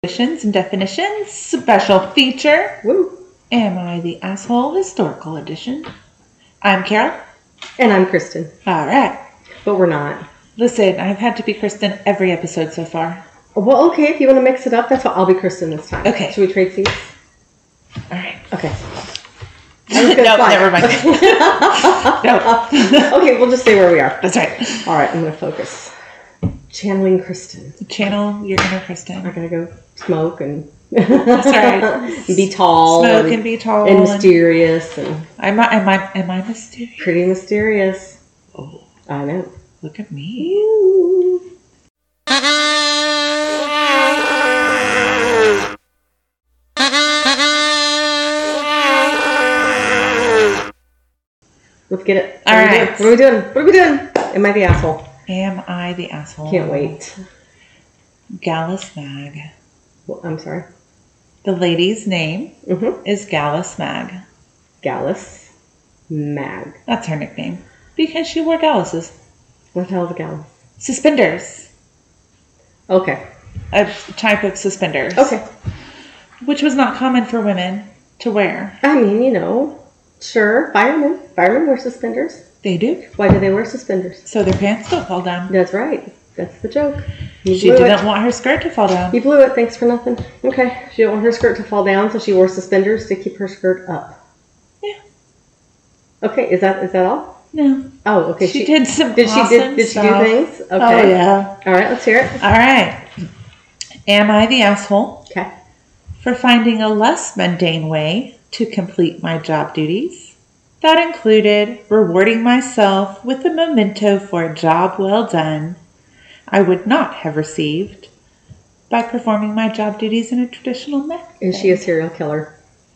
Definitions and definitions, special feature. Woo. Am I the Asshole Historical Edition? I'm Carol. And I'm Kristen. All right. But we're not. Listen, I've had to be Kristen every episode so far. Well, okay, if you want to mix it up, that's what I'll be Kristen this time. Okay. Should we trade seats? All right. Okay. No, never mind. No. Okay, we'll just stay where we are. That's right. All right, I'm going to focus. Channeling Kristen. Channel your inner Kristen. I gotta go smoke and That's right. be tall. Smoke and be tall. And mysterious. And am I mysterious? pretty mysterious. Oh, I know. look at me. Let's get it. All right. What are we doing? What are we doing? Am I the asshole? Am I the asshole? Can't wait. Gallus Mag. Well, I'm sorry. The lady's name Mm-hmm. is Gallus Mag. Gallus Mag. That's her nickname. Because she wore galluses. What the hell is a gallus? Suspenders. Okay. A type of suspenders. Okay. Which was not common for women to wear. I mean, sure. Firemen wear suspenders. They do. Why do they wear suspenders? So their pants don't fall down. That's right. That's the joke. You She blew didn't it. want her skirt to fall down. You blew it. Thanks for nothing. Okay. She didn't want her skirt to fall down, so she wore suspenders to keep her skirt up. Yeah. Okay. Is that all? No. Oh, okay. She did some Did awesome she do stuff. things? Okay. Oh, yeah. All right. Let's hear it. All right. Am I the asshole Okay. for finding a less mundane way to complete my job duties? That included rewarding myself with a memento for a job well done I would not have received by performing my job duties in a traditional method. Is she a serial killer?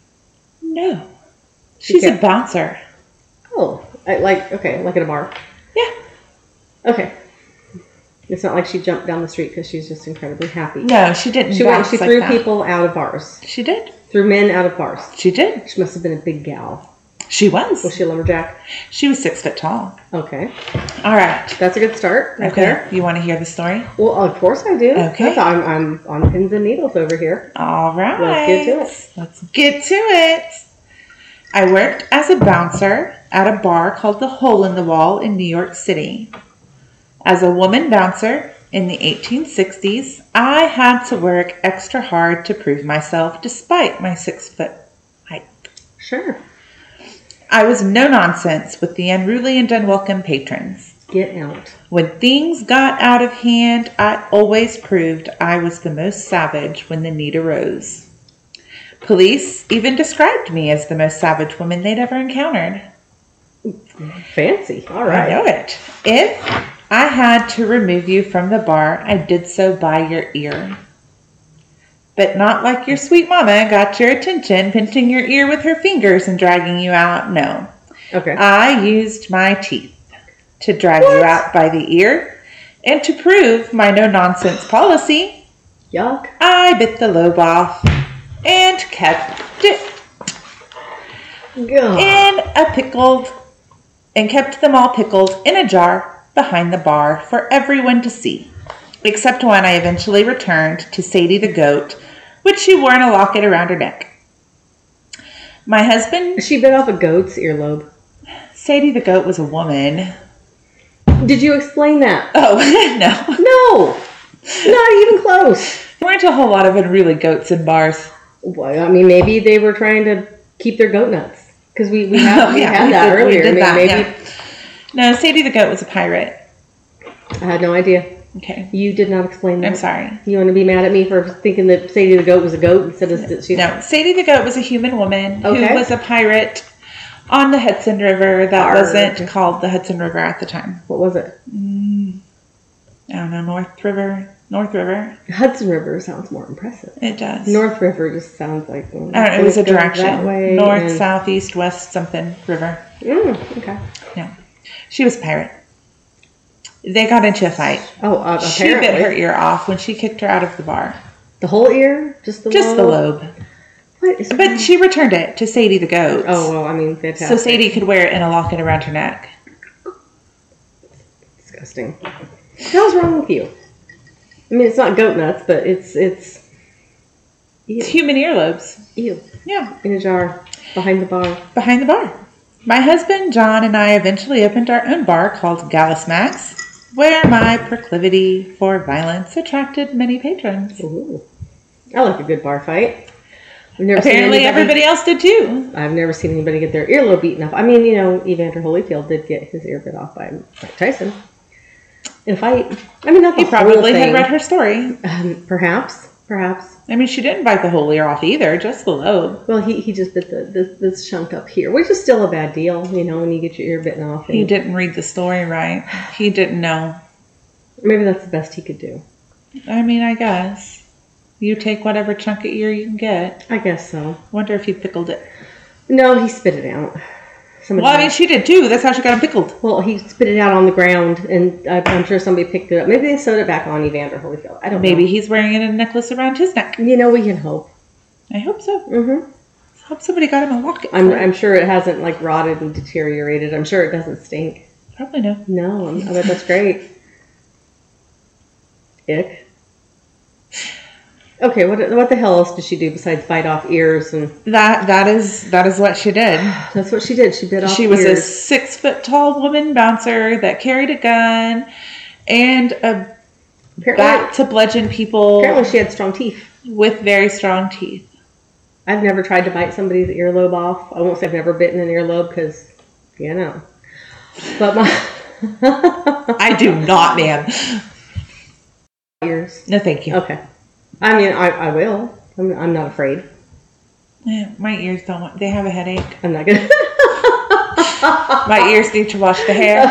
No. She's a bouncer. Oh, like at a bar. Yeah. Okay. It's not like she jumped down the street because she's just incredibly happy. No, she didn't. She threw people out of bars. She did. Threw men out of bars. She did. She must have been a big gal. She was. Was she a lumberjack? She was 6 foot tall. Okay. All right. That's a good start right Okay. there. You want to hear the story? Well, of course I do. Okay. I'm on pins and needles over here. All right. Let's get to it. Let's get to it. I worked as a bouncer at a bar called the Hole in the Wall in New York City. As a woman bouncer in the 1860s, I had to work extra hard to prove myself despite my 6 foot height. Sure. I was no nonsense with the unruly and unwelcome patrons. Get out. When things got out of hand, I always proved I was the most savage when the need arose. Police even described me as the most savage woman they'd ever encountered. Fancy. All right. I know it. If I had to remove you from the bar, I did so by your ear. But not like your sweet mama got your attention, pinching your ear with her fingers and dragging you out. No. Okay. I used my teeth to drag you out by the ear. And to prove my no-nonsense policy, Yuck. I bit the lobe off and kept it kept them all pickled in a jar behind the bar for everyone to see. Except when I eventually returned to Sadie the goat, which she wore in a locket around her neck. My husband... She bit off a goat's earlobe. Sadie the goat was a woman. Did you explain that? Oh, no. No! Not even close. There weren't a whole lot of unruly goats in bars. Well, I mean, maybe they were trying to keep their goat nuts. Because we had that earlier. We did that, maybe. yeah. No, Sadie the goat was a pirate. I had no idea. Okay. You did not explain that. I'm sorry. You want to be mad at me for thinking that Sadie the goat was a goat instead of that she's... No, Sadie the goat was a human woman who Okay. was a pirate on the Hudson River that Arr. wasn't called the Hudson River at the time. What was it? I don't know, North River. Hudson River sounds more impressive. It does. North River just sounds like... I don't know, it was a direction. That way North, and... south, east, west, something, river. Okay. No. She was a pirate. They got into a fight. Oh, apparently. She bit her ear off when she kicked her out of the bar. The whole ear? Just the lobe. What is But she returned it to Sadie the goat. Oh, well, I mean, fantastic. So Sadie could wear it in a locket around her neck. Disgusting. What the hell's wrong with you? I mean, it's not goat nuts, but it's It's human earlobes. Ew. Yeah. In a jar. Behind the bar. Behind the bar. My husband, John, and I eventually opened our own bar called Gallus Max, where my proclivity for violence attracted many patrons. Ooh. I like a good bar fight. Apparently everybody else did too. I've never seen anybody get their earlobe beaten off. I mean, Evander Holyfield did get his ear bit off by Mike Tyson in a fight. I mean, not the He probably had read her story. Perhaps. I mean, she didn't bite the whole ear off either, just the lobe. Well, he just bit this chunk up here, which is still a bad deal, when you get your ear bitten off. He didn't read the story right. He didn't know. Maybe that's the best he could do. I mean, I guess. You take whatever chunk of ear you can get. I guess so. Wonder if he pickled it. No, he spit it out. Well, I mean, she did too. That's how she got him pickled. Well, he spit it out on the ground, and I'm sure somebody picked it up. Maybe they sewed it back on Evander Holyfield. I don't know. Maybe he's wearing a necklace around his neck. We can hope. I hope so. Mm-hmm. I hope somebody got him a locket. I'm sure it hasn't rotted and deteriorated. I'm sure it doesn't stink. Probably no. No, I bet that's great. Ick. Okay, what the hell else did she do besides bite off ears and that is what she did. That's what she did. She bit off ears. She was a 6 foot tall woman bouncer that carried a gun and a bat to bludgeon people. Apparently she had strong teeth. With very strong teeth. I've never tried to bite somebody's earlobe off. I won't say I've never bitten an earlobe because, But I do not, ma'am. Ears. No, thank you. Okay. I mean, I will. I'm not afraid. Yeah, my ears don't want... They have a headache. I'm not going to... My ears need to wash the hair.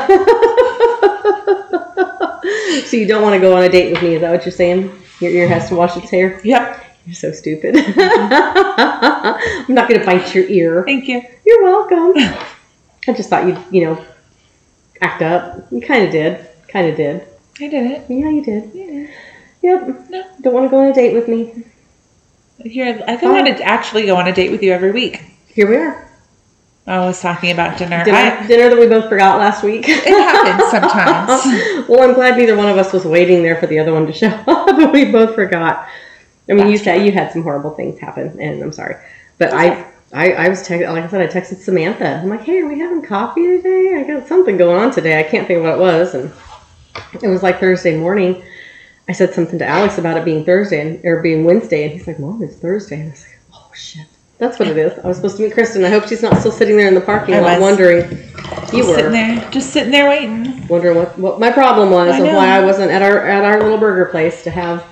So you don't want to go on a date with me, is that what you're saying? Your ear has to wash its hair? Yep. You're so stupid. I'm not going to bite your ear. Thank you. You're welcome. I just thought you'd, act up. You kind of did. I did it. Yeah, you did. Yeah. Yep. No. Don't want to go on a date with me. I want to actually go on a date with you every week. Here we are. I was talking about dinner. Dinner that we both forgot last week. It happens sometimes. Well, I'm glad neither one of us was waiting there for the other one to show up, but we both forgot. I mean, you said you had some horrible things happen, and I'm sorry. But I was texting, like I said, I texted Samantha. I'm like, hey, are we having coffee today? I got something going on today. I can't think of what it was. And it was like Thursday morning. I said something to Alex about it being Thursday or being Wednesday, and he's like, Mom, it's Thursday. And I was like, oh, shit. That's what it is. I was supposed to meet Kristen. I hope she's not still sitting there in the parking lot wondering. You were. Just sitting there waiting. Wondering what my problem was and why I wasn't at our little burger place to have.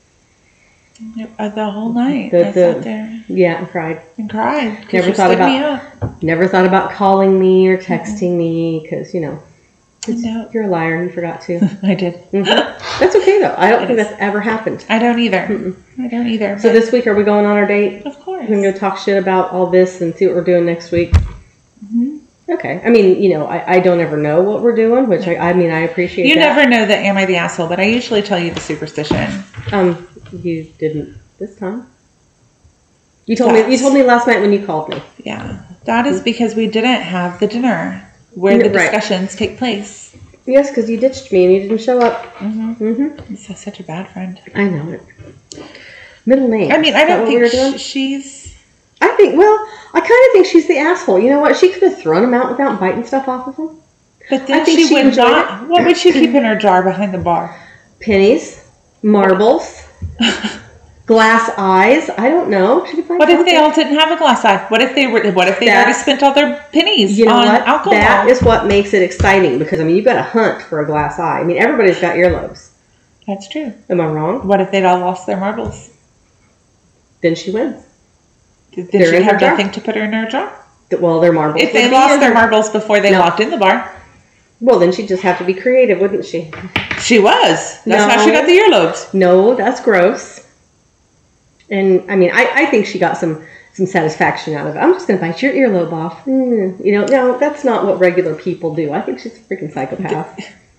The whole night. I sat there. Yeah, and cried. Never thought about calling me or texting me because, you're a liar. You forgot to. I did. Mm-hmm. That's okay, though. I don't think that's ever happened. I don't either. So this week, are we going on our date? Of course. We're going to talk shit about all this and see what we're doing next week. Mm-hmm. Okay. I mean, I don't ever know what we're doing, which I appreciate. You never know that am I the asshole, but I usually tell you the superstition. You didn't this time. You told me last night when you called me. Yeah. That is because we didn't have the dinner where the discussions take place. Yes, because you ditched me and you didn't show up. Mm-hmm. Mm-hmm. You're such a bad friend. I know it. Middle name. I mean, I don't think she's... I kind of think she's the asshole. You know what? She could have thrown him out without biting stuff off of him. But then she would not... What would she keep in her jar behind the bar? Pennies. Marbles. Glass eyes. I don't know. What if they all didn't have a glass eye? What if they already spent all their pennies on alcohol? That is what makes it exciting because you've got to hunt for a glass eye. I mean, everybody's got earlobes. That's true. Am I wrong? What if they'd all lost their marbles? Then she wins. Then she have nothing to put her in her jar. Well, their marbles. If they lost their marbles before they walked in the bar. Well, then she'd just have to be creative, wouldn't she? She was. That's how she got the earlobes. No, that's gross. And, I mean, I think she got some satisfaction out of it. I'm just going to bite your earlobe off. No, that's not what regular people do. I think she's a freaking psychopath.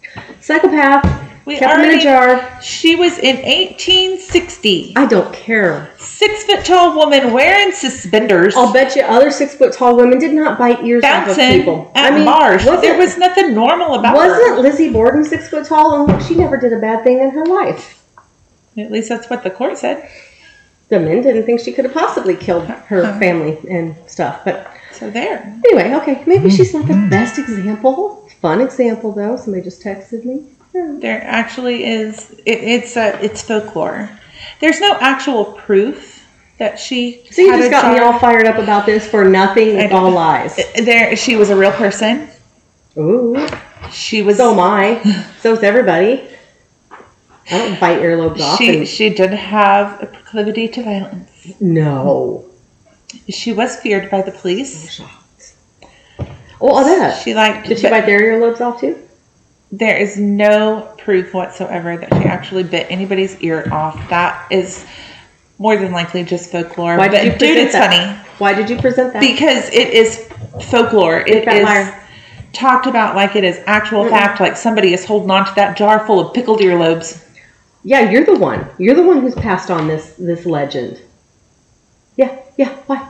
Kept him in a jar. She was in 1860. I don't care. 6 foot tall woman wearing suspenders. I'll bet you other 6 foot tall women did not bite ears off of people. At bars. There was nothing normal about her. Wasn't Lizzie Borden 6 foot tall? And look, she never did a bad thing in her life. At least that's what the court said. the men didn't think she could have possibly killed her family and stuff. But So there. anyway, okay, maybe she's not the best example. Fun example though. Somebody just texted me. Yeah. There actually is. It's folklore. There's no actual proof that she. So you had just a got me jar. all fired up about this for nothing. It's all lies. She was a real person. Ooh. She was. So am I. So's everybody. I don't bite earlobes off. She did have a proclivity to violence. No. She was feared by the police. Oh, I bet. She liked. Did she bite their earlobes off too? There is no proof whatsoever that she actually bit anybody's ear off. That is more than likely just folklore. Why did you present it's that? funny. Why did you present that? Because it is folklore. It that is liar. talked about like it is actual fact, like somebody is holding on to that jar full of pickled earlobes. Yeah, you're the one. You're the one who's passed on this legend. Yeah. Why?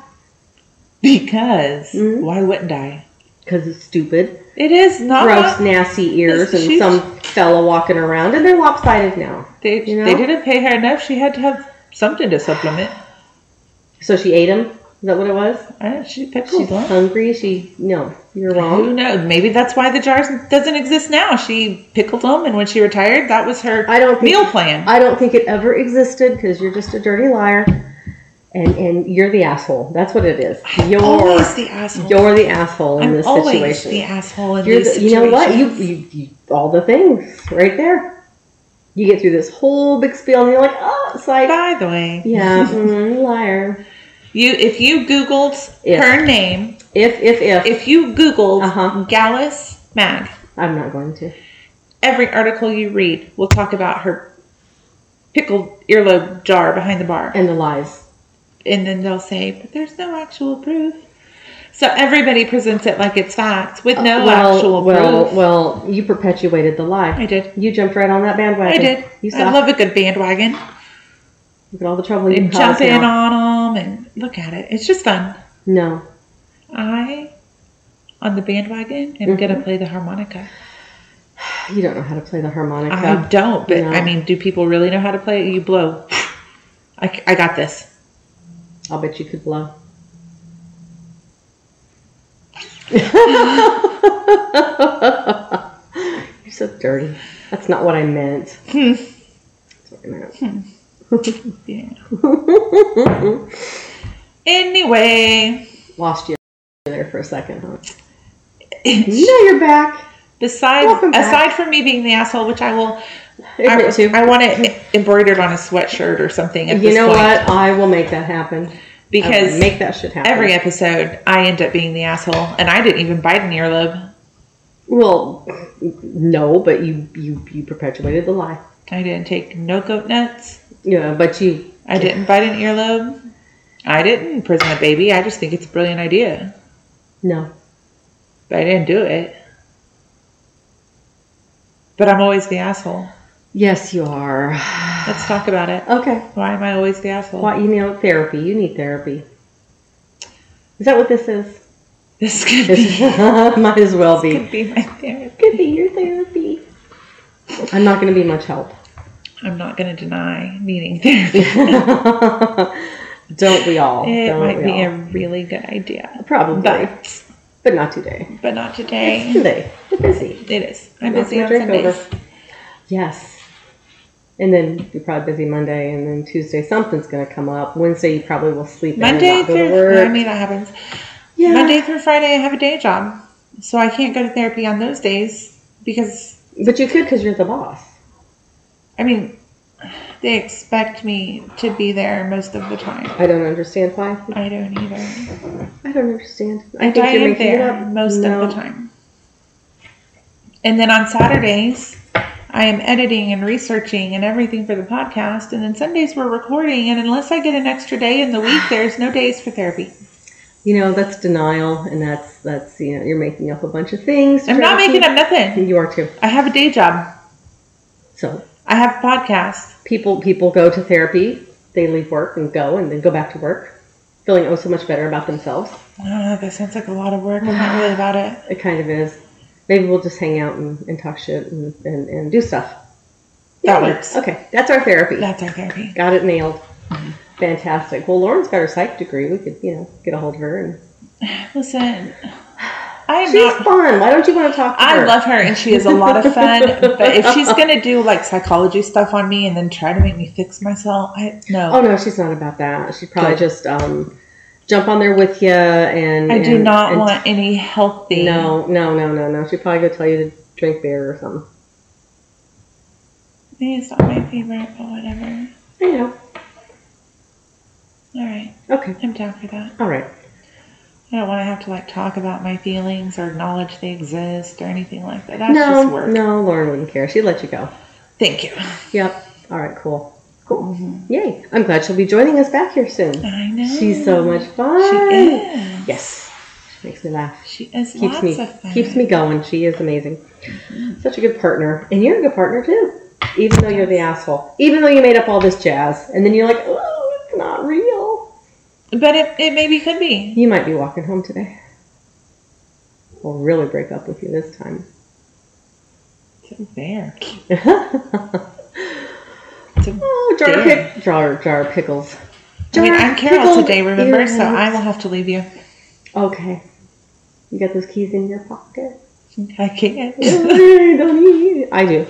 Because why wouldn't I? Because it's stupid. It is not Gross, nasty ears, and She's- some fella walking around, and they're lopsided now. They You know? they didn't pay her enough. She had to have something to supplement. So she ate them? Is that what it was? She pickled them. Hungry? No, you're wrong. Who knows? Maybe that's why the jar doesn't exist now. She pickled them, and when she retired, that was her I don't think- meal plan. I don't think it ever existed because you're just a dirty liar, and you're the asshole. That's what it is. Always the asshole. You're the asshole in this always situation. the asshole in You're these you know what? situations. You all the things right there. You get through this whole big spiel, and you're like, oh, it's like, By the way, yeah, liar. if you Googled her name, If you Googled Uh-huh. Gallus Mag, I'm not going to. every article you read will talk about her pickled earlobe jar behind the bar. And the lies. And then they'll say, but there's no actual proof. So everybody presents it like it's fact with no actual proof. Well, you perpetuated the lie. I did. You jumped right on that bandwagon. I did. You I love a good bandwagon. Look at all the trouble you And caused jump in now. on them and look at it. It's just fun. No. On the bandwagon, am going to play the harmonica. You don't know how to play the harmonica. I don't, but No. I mean, do people really know how to play it? You blow. I got this. I'll bet you could blow. You're so dirty. That's not what I meant. That's what I meant. Yeah. Anyway, Lost you there for a second, huh? No, you're back. Welcome back. aside from me being the asshole, which I will Admit to. I want it embroidered on a sweatshirt or something at You this know point. what? I will make that happen. I Because will make that shit happen. every episode, I end up being the asshole, and I didn't even bite an earlobe. Well, no, but you perpetuated the lie. I didn't take no goat nuts. Yeah, but you. I didn't bite an earlobe. I didn't imprison a baby. I just think it's a brilliant idea. No. But I didn't do it. But I'm always the asshole. Yes, you are. Let's talk about it. Okay. Why am I always the asshole? What, therapy. You need therapy. Is that what this is? This could be, Might as well be. could be my therapy. Could be your therapy. I'm not going to be much help. I'm not going to deny needing therapy. Don't we all? It Don't might we be all? a really good idea. Probably. But not today. not It's today. today. We're busy. It is. I'm Knock busy my on drink Sundays. over. Yes. And then you're probably busy Monday, and then Tuesday something's going to come up. Wednesday you probably will sleep in Monday and not go to through, work. I mean, that happens. Yeah. Monday through Friday, I have a day job. So I can't go to therapy on those days because, But you could because you're the boss. I mean, they expect me to be there most of the time. I don't understand why. I don't either. I don't understand. I think you're am making it there up. most No. of the time. And then on Saturdays, I am editing and researching and everything for the podcast. And then Sundays, we're recording. And unless I get an extra day in the week, there's no days for therapy. That's denial, and that's you're making up a bunch of things. I'm not making up nothing. You are too. I have a day job. So I have a podcast. people go to therapy. They leave work and then go back to work, feeling so much better about themselves. I don't know. That sounds like a lot of work. I'm not really about it. It kind of is. Maybe we'll just hang out and talk shit and do stuff. That works. Okay, that's our therapy. That's our therapy. Got it nailed. Fantastic. Well, Lauren's got her psych degree. We could, get a hold of her. And Listen, she's fun. Why don't you want to talk to her? I love her, and she is a lot of fun. But if she's going to do like psychology stuff on me and then try to make me fix myself, no. Oh no, she's not about that. She'd probably just jump on there with you, and I do not want any healthy. No. She'd probably go tell you to drink beer or something. It's not my favorite, but whatever. I know. All right. Okay. I'm down for that. All right. I don't want to have to talk about my feelings or acknowledge they exist or anything like that. That's just work. No, Lauren wouldn't care. She'd let you go. Thank you. Yep. All right, cool. Mm-hmm. Yay. I'm glad she'll be joining us back here soon. I know. She's so much fun. She is. Yes. She makes me laugh. She is lots of fun. Keeps me going. She is amazing. Mm-hmm. Such a good partner. And you're a good partner, too. Even though you're the asshole. Even though you made up all this jazz. And then you're like, oh, it's not real. But it maybe could be. You might be walking home today. We'll really break up with you this time. It's there. Jar of pickles. I'm Carol today, remember? Earrings. So I will have to leave you. Okay. You got those keys in your pocket? I can't. I do.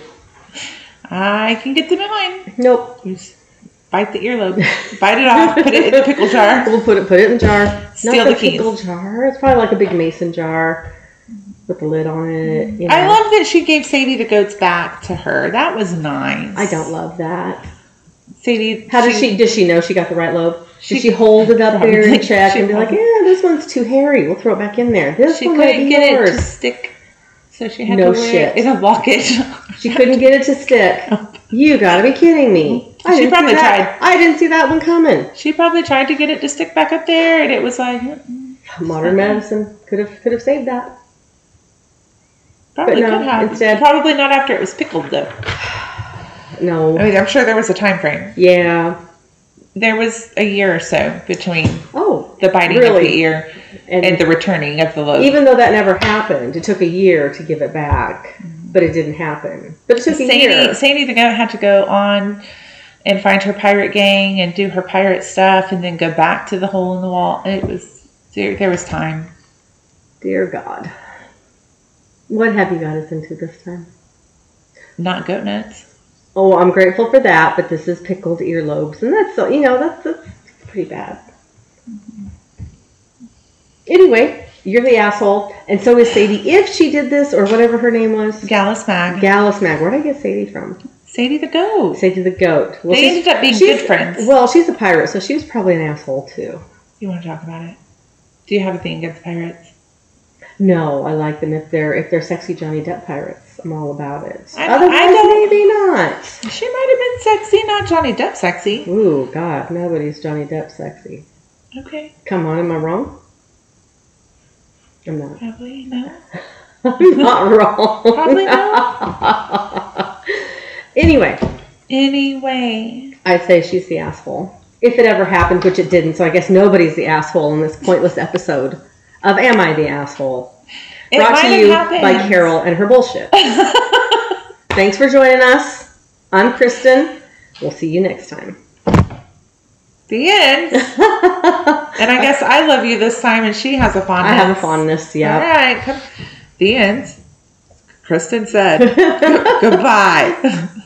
I can get them in mine. Nope. Just bite the earlobe. Bite it off. Put it in the pickle jar. We'll put it in the jar. Steal the keys. Pickle jar. It's probably like a big mason jar with the lid on it. I love that she gave Sadie the goats back to her. That was nice. I don't love that. Sadie, does she know she got the right lobe? Did she hold it up there and check and be like, this one's too hairy. We'll throw it back in there. This one might be yours. She couldn't get it to stick. So she had to wear it in a bucket. She couldn't get it to stick. You gotta be kidding me. She probably tried. I didn't see that one coming. She probably tried to get it to stick back up there, and it was like... Modern medicine could have saved that. Probably could have. Instead, probably not after it was pickled, though. No. I mean, I'm sure there was a time frame. Yeah. There was a year or so between the biting of the ear and the returning of the lobe. Even though that never happened, it took a year to give it back, but it didn't happen. But it took a year. Sadie the goat had to go on and find her pirate gang and do her pirate stuff and then go back to the hole in the wall. There was time. Dear God. What have you got us into this time? Not goat nuts. Oh, I'm grateful for that, but this is pickled earlobes, and that's pretty bad. Mm-hmm. Anyway, you're the asshole, and so is Sadie. If she did this, or whatever her name was. Gallus Mag. Where'd I get Sadie from? Sadie the goat. Sadie the goat. Well, they ended up being good friends. Well, she's a pirate, so she was probably an asshole, too. You want to talk about it? Do you have a thing against pirates? No, I like them if they're sexy Johnny Depp pirates. I'm all about it. Otherwise, maybe not. She might have been sexy, not Johnny Depp sexy. Ooh, God, nobody's Johnny Depp sexy. Okay. Come on, am I wrong? I'm not. Probably no. I'm not wrong. Probably no. Anyway. I'd say she's the asshole. If it ever happened, which it didn't, so I guess nobody's the asshole in this pointless episode of Am I the Asshole? Brought to you by Carol and her bullshit. Thanks for joining us. I'm Kristen. We'll see you next time. The end. And I guess I love you this time and she has a fondness. I have a fondness, yeah. All right. The end. Kristen said. Goodbye.